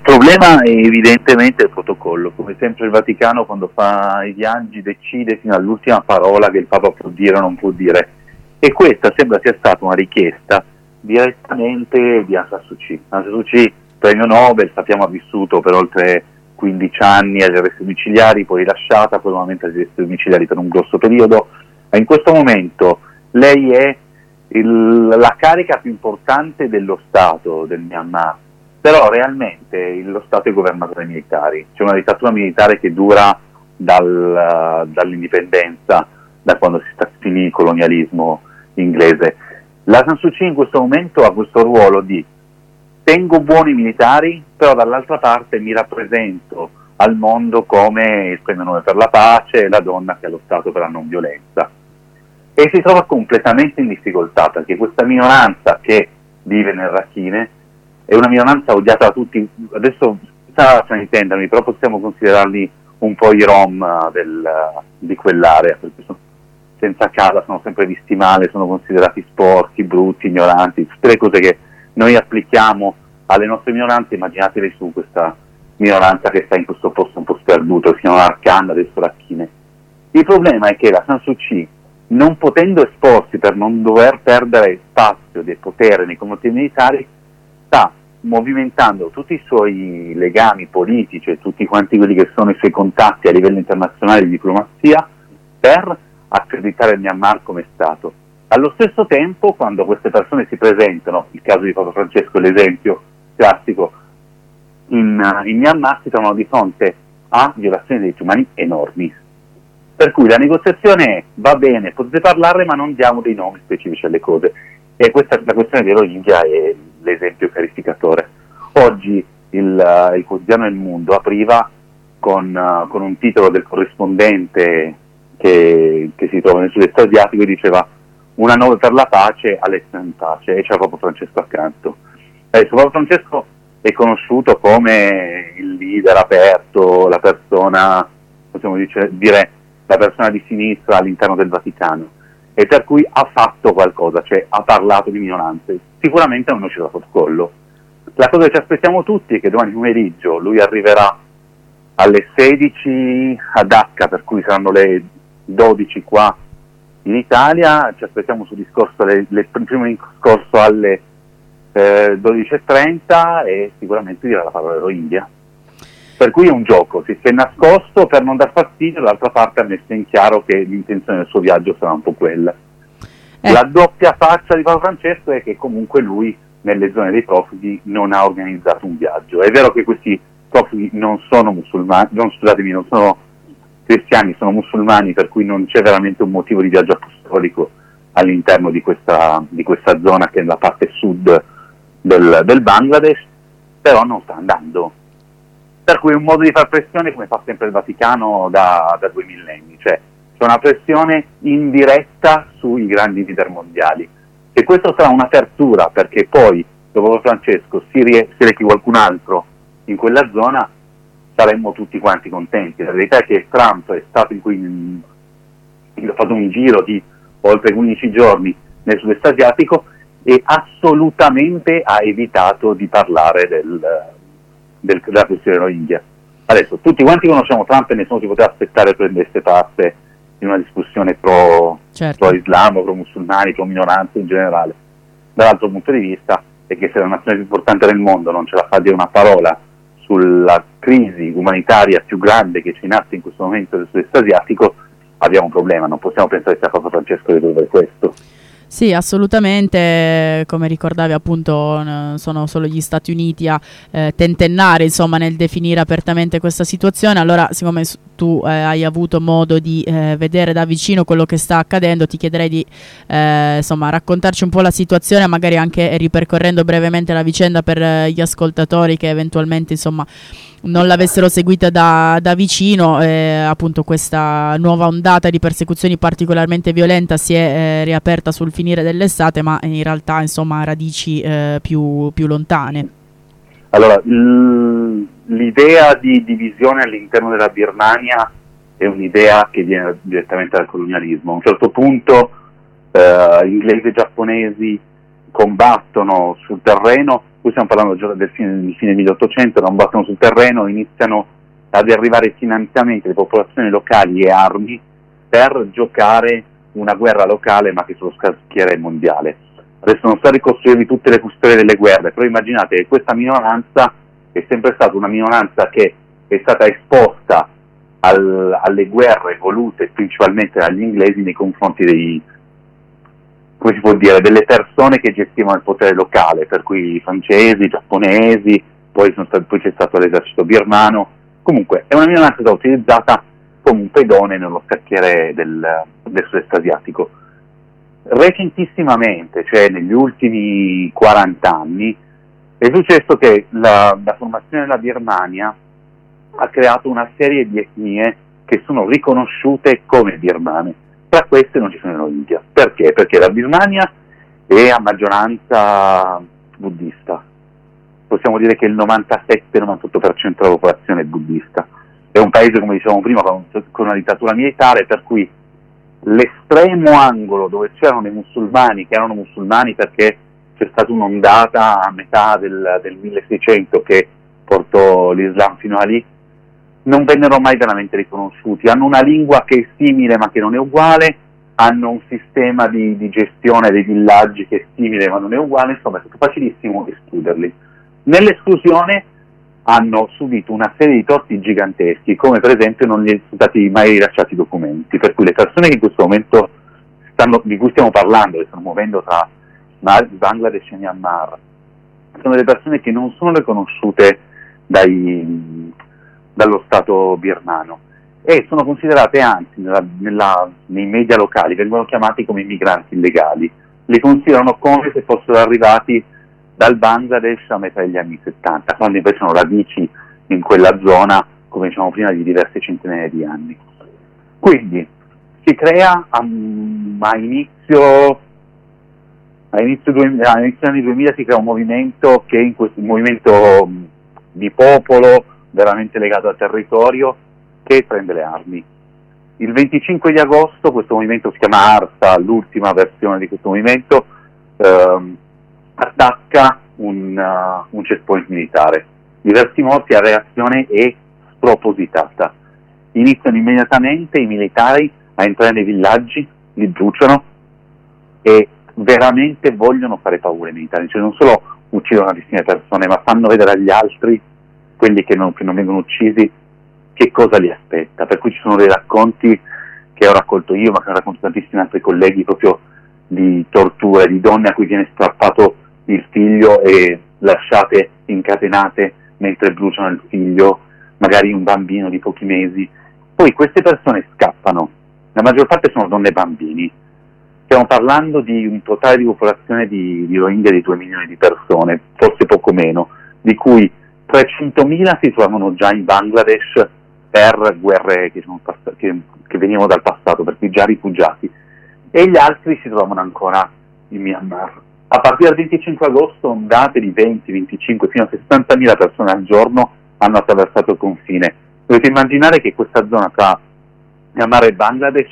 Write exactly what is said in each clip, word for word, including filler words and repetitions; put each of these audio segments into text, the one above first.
problema è evidentemente il protocollo. Come sempre il Vaticano, quando fa i viaggi, decide fino all'ultima parola che il Papa può dire o non può dire, e questa sembra sia stata una richiesta direttamente di Aung San Suu Kyi. Aung San Suu Kyi, premio Nobel, sappiamo ha vissuto per oltre quindici anni agli arresti domiciliari, poi rilasciata, poi nuovamente agli arresti domiciliari per un grosso periodo. E in questo momento lei è il, la carica più importante dello Stato del Myanmar, però realmente lo Stato è governato dai militari. C'è una dittatura militare che dura dal, dall'indipendenza, da quando si sta finì il colonialismo inglese. La Aung San Suu Kyi in questo momento ha questo ruolo di tengo buoni militari, però dall'altra parte mi rappresento al mondo come il premio Nobel per la pace, la donna che ha lottato per la non violenza. E si trova completamente in difficoltà, perché questa minoranza che vive nel Rakhine è una minoranza odiata da tutti. Adesso senza fraintendermi, però possiamo considerarli un po' i Rom del, di quell'area, perché sono senza casa, sono sempre visti male, sono considerati sporchi, brutti, ignoranti, tutte le cose che noi applichiamo alle nostre minoranze. Immaginatevi su questa minoranza che sta in questo posto un po' sperduto, si chiama Arkan, adesso Rakhine. Il problema è che la San Suu Kyi, non potendo esporsi per non dover perdere spazio del potere nei confronti militari, sta movimentando tutti i suoi legami politici e tutti quanti quelli che sono i suoi contatti a livello internazionale di diplomazia per accreditare il Myanmar come Stato. Allo stesso tempo, quando queste persone si presentano, il caso di Papa Francesco è l'esempio classico, in, in Myanmar si trovano di fronte a violazioni dei diritti umani enormi. Per cui la negoziazione è: va bene, potete parlare, ma non diamo dei nomi specifici alle cose. E questa, la questione dei Rohingya è l'esempio chiarificatore. Oggi il, il quotidiano Il Mondo apriva con, uh, con un titolo del corrispondente che, che si trova nel sud-est asiatico e diceva: una Nobel per la pace all'estero in pace, e c'era proprio Francesco accanto. Adesso Papa Francesco è conosciuto come il leader aperto, la persona, possiamo dice, dire, la persona di sinistra all'interno del Vaticano, e per cui ha fatto qualcosa, cioè ha parlato di minoranze. Sicuramente non è uscito dal protocollo. La cosa che ci aspettiamo tutti è che domani pomeriggio lui arriverà alle sedici a Dhaka, per cui saranno le dodici qua in Italia. Ci aspettiamo sul discorso, le, le, il primo discorso alle eh, dodici e trenta, e sicuramente dirà la parola Rohingya. Per cui è un gioco, si è nascosto per non dar fastidio, dall'altra parte ha messo in chiaro che l'intenzione del suo viaggio sarà un po' quella. Eh. La doppia faccia di Papa Francesco è che comunque lui nelle zone dei profughi non ha organizzato un viaggio. È vero che questi profughi non sono musulmani, non, scusatemi, non sono cristiani, sono musulmani, per cui non c'è veramente un motivo di viaggio apostolico all'interno di questa, di questa zona che è la parte sud del, del Bangladesh, però non sta andando. Per cui è un modo di far pressione come fa sempre il Vaticano da, da due millenni, cioè c'è una pressione indiretta sui grandi leader mondiali. E questo sarà un'apertura, perché poi, dopo Francesco, si, rie- si rechi qualcun altro in quella zona, saremmo tutti quanti contenti. La verità è che Trump è stato in cui ha fatto un giro di oltre quindici giorni nel sud-est asiatico e assolutamente ha evitato di parlare del, del, della questione Rohingya. Adesso tutti quanti conosciamo Trump e nessuno si poteva aspettare che prendesse parte in una discussione pro, certo. pro Islam, pro musulmani, pro minoranze in generale. Dall'altro punto di vista è che se la nazione più importante del mondo non ce la fa dire una parola sulla crisi umanitaria più grande che c'è in atto in questo momento del sud-est asiatico, abbiamo un problema. Non possiamo pensare che sia Papa Francesco a risolvere questo. Sì, assolutamente, come ricordavi appunto sono solo gli Stati Uniti a eh, tentennare insomma nel definire apertamente questa situazione. Allora, siccome tu eh, hai avuto modo di eh, vedere da vicino quello che sta accadendo, ti chiederei di eh, insomma raccontarci un po' la situazione, magari anche ripercorrendo brevemente la vicenda per eh, gli ascoltatori che eventualmente insomma non l'avessero seguita da, da vicino. Eh, appunto questa nuova ondata di persecuzioni particolarmente violenta si è eh, riaperta sul finire dell'estate, ma in realtà insomma ha radici eh, più, più lontane. Allora, l- l'idea di divisione all'interno della Birmania è un'idea che viene direttamente dal colonialismo. A un certo punto eh, inglesi e giapponesi combattono sul terreno qui stiamo parlando già del fine, del fine milleottocento, non battono sul terreno, iniziano ad arrivare finanziamenti alle popolazioni locali e armi per giocare una guerra locale ma che sullo scacchiere mondiale. Adesso non sto a ricostruirvi tutte le storie delle guerre, però immaginate che questa minoranza è sempre stata una minoranza che è stata esposta al, alle guerre volute principalmente dagli inglesi nei confronti dei, come si può dire, delle persone che gestivano il potere locale, per cui i francesi, i giapponesi, poi, sono stati, poi c'è stato l'esercito birmano. Comunque è una minoranza che è utilizzata come un pedone nello scacchiere del, del sud-est asiatico. Recentissimamente, cioè negli ultimi quaranta anni, è successo che la, la formazione della Birmania ha creato una serie di etnie che sono riconosciute come birmane. Tra queste non ci sono i Rohingya. Perché? Perché la Birmania è a maggioranza buddista. Possiamo dire che il novantasette novantotto per cento della popolazione è buddista. È un paese, come dicevamo prima, con, con una dittatura militare, per cui l'estremo angolo dove c'erano i musulmani, che erano musulmani perché c'è stata un'ondata a metà del, del milleseicento che portò l'Islam fino a lì, non vennero mai veramente riconosciuti. Hanno una lingua che è simile ma che non è uguale, hanno un sistema di, di gestione dei villaggi che è simile ma non è uguale, insomma è stato facilissimo escluderli. Nell'esclusione hanno subito una serie di torti giganteschi, come per esempio non gli sono stati mai rilasciati documenti, per cui le persone che in questo momento stanno, di cui stiamo parlando, che stanno muovendo tra Bangladesh e Myanmar, sono le persone che non sono riconosciute dai, dallo Stato birmano e sono considerate, anzi nella, nella, nei media locali vengono chiamati come immigranti illegali, li considerano come se fossero arrivati dal Bangladesh a metà degli anni settanta, quando invece hanno radici in quella zona, come dicevamo prima, di diverse centinaia di anni. Quindi si crea a, a inizio a inizio, duemila, a inizio anni duemila si crea un movimento che è in questo, un movimento di popolo veramente legato al territorio, che prende le armi. Il venticinque di agosto questo movimento si chiama ARSA, l'ultima versione di questo movimento, ehm, attacca un, uh, un checkpoint militare. Diversi morti, la reazione è spropositata. Iniziano immediatamente i militari a entrare nei villaggi, li bruciano e veramente vogliono fare paura ai militari, cioè non solo uccidono tantissime persone, ma fanno vedere agli altri, quelli che non, che non vengono uccisi, che cosa li aspetta. Per cui ci sono dei racconti che ho raccolto io, ma che hanno raccontato tantissimi altri colleghi, proprio di torture, di donne a cui viene strappato il figlio e lasciate incatenate mentre bruciano il figlio, magari un bambino di pochi mesi. Poi queste persone scappano, la maggior parte sono donne e bambini. Stiamo parlando di un totale di popolazione di, di Rohingya di due milioni di persone, forse poco meno, di cui trecentomila si trovano già in Bangladesh per guerre che, sono pass- che, che venivano dal passato, per cui già rifugiati, e gli altri si trovano ancora in Myanmar. A partire dal venticinque agosto ondate di venti, venticinque fino a sessantamila persone al giorno hanno attraversato il confine. Dovete immaginare che questa zona tra Myanmar e Bangladesh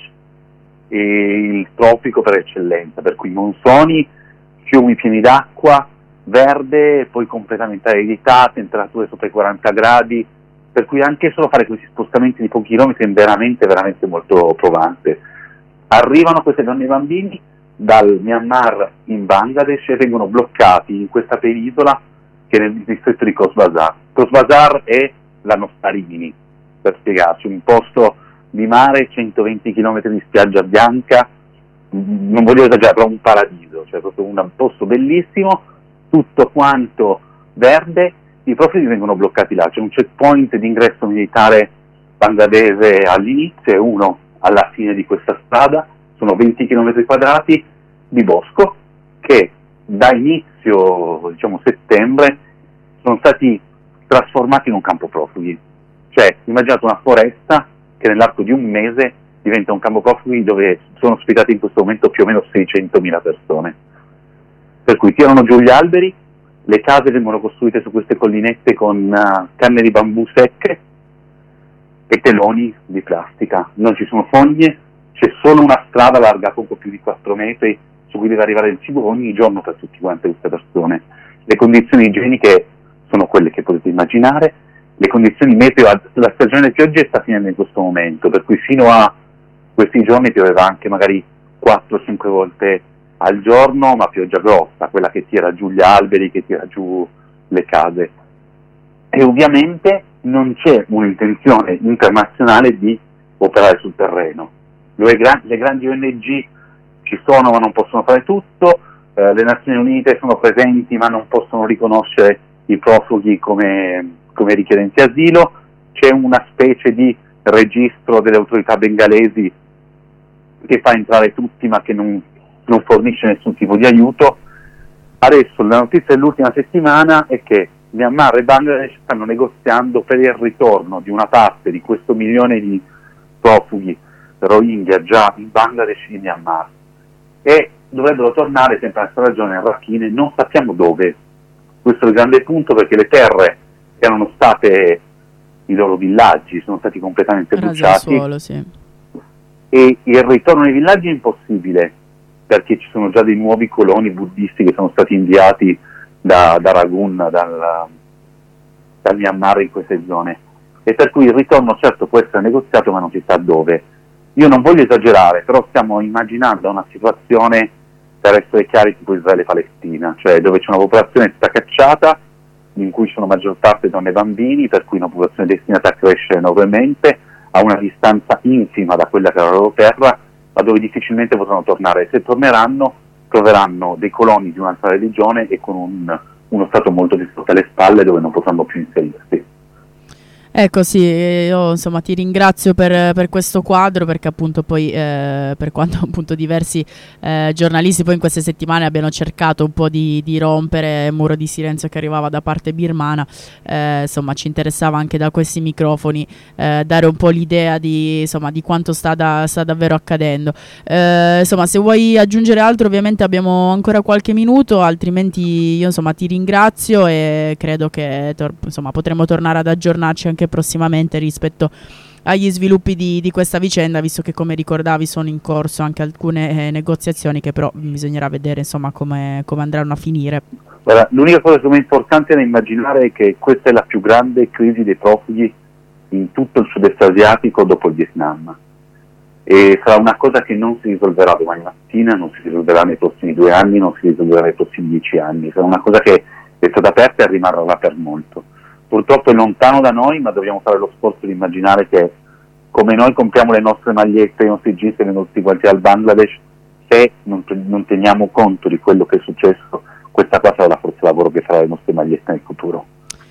è il tropico per eccellenza, per cui monsoni, fiumi pieni d'acqua, verde, poi completamente aridità, temperature sopra i quaranta gradi, per cui anche solo fare questi spostamenti di pochi chilometri è veramente, veramente molto provante. Arrivano queste donne e bambini dal Myanmar in Bangladesh e vengono bloccati in questa penisola che è nel distretto di Cox's Bazar. Cox's Bazar è la nostra Rimini, per spiegarci, un posto di mare, centoventi chilometri di spiaggia bianca, non voglio esagerare, però un paradiso, cioè proprio un posto bellissimo, tutto quanto verde. I profughi vengono bloccati là, c'è un checkpoint di ingresso militare bangladese all'inizio e uno alla fine di questa strada, sono venti chilometri quadrati di bosco che da inizio, diciamo settembre, sono stati trasformati in un campo profughi. Cioè, immaginate una foresta che nell'arco di un mese diventa un campo profughi dove sono ospitate in questo momento più o meno seicentomila persone. Per cui tirano giù gli alberi, le case vengono costruite su queste collinette con uh, canne di bambù secche e teloni di plastica. Non ci sono fogne, c'è solo una strada larga poco più di quattro metri su cui deve arrivare il cibo ogni giorno per tutti quante queste persone. le condizioni igieniche sono quelle che potete immaginare, le condizioni meteo, la stagione delle piogge sta finendo in questo momento, per cui fino a questi giorni pioveva anche magari quattro cinque volte al giorno, ma pioggia grossa, quella che tira giù gli alberi, che tira giù le case. E ovviamente non c'è un'intenzione internazionale di operare sul terreno. Le, gran- le grandi O N G ci sono ma non possono fare tutto, eh, le Nazioni Unite sono presenti ma non possono riconoscere i profughi come, come richiedenti asilo, c'è una specie di registro delle autorità bengalesi che fa entrare tutti ma che non, non fornisce nessun tipo di aiuto. Adesso la notizia dell'ultima settimana è che Myanmar e Bangladesh stanno negoziando per il ritorno di una parte di questo milione di profughi Rohingya già in Bangladesh e in Myanmar, e dovrebbero tornare sempre nella regione rakhine, non sappiamo dove. Questo è il grande punto, perché le terre che erano state i loro villaggi sono stati completamente bruciati, suolo, sì. E il ritorno nei villaggi è impossibile perché ci sono già dei nuovi coloni buddisti che sono stati inviati da, da Rangoon, dal, dal Myanmar in queste zone, e per cui il ritorno certo può essere negoziato ma non si sa dove. Io non voglio esagerare, però stiamo immaginando una situazione, per essere chiari, tipo Israele-Palestina, cioè dove c'è una popolazione tutta cacciata, in cui sono maggior parte donne e bambini, per cui una popolazione destinata a crescere enormemente, a una distanza infima da quella che è la loro terra, ma dove difficilmente potranno tornare. Se torneranno, troveranno dei coloni di un'altra religione e con un, uno Stato molto distorto alle spalle, dove non potranno più inserirsi. Ecco, sì, io insomma ti ringrazio per, per questo quadro, perché appunto poi eh, per quanto appunto diversi eh, giornalisti poi in queste settimane abbiano cercato un po' di, di rompere il muro di silenzio che arrivava da parte birmana, eh, insomma ci interessava anche da questi microfoni eh, dare un po' l'idea di, insomma, di quanto sta, da, sta davvero accadendo. Eh, insomma, se vuoi aggiungere altro ovviamente abbiamo ancora qualche minuto, altrimenti io insomma ti ringrazio e credo che tor- insomma potremo tornare ad aggiornarci anche prossimamente rispetto agli sviluppi di, di questa vicenda, visto che come ricordavi sono in corso anche alcune eh, negoziazioni che però bisognerà vedere insomma come, come andranno a finire. Guarda, l'unica cosa che è importante da immaginare è che questa è la più grande crisi dei profughi in tutto il sud-est asiatico dopo il Vietnam, e sarà una cosa che non si risolverà domani mattina, non si risolverà nei prossimi due anni, non si risolverà nei prossimi dieci anni, sarà una cosa che è stata aperta e rimarrà per molto. Purtroppo è lontano da noi, ma dobbiamo fare lo sforzo di immaginare che come noi compriamo le nostre magliette, i nostri jeans e i nostri guanti al Bangladesh, se non, non teniamo conto di quello che è successo, questa qua sarà la forza lavoro che farà le nostre magliette nel futuro.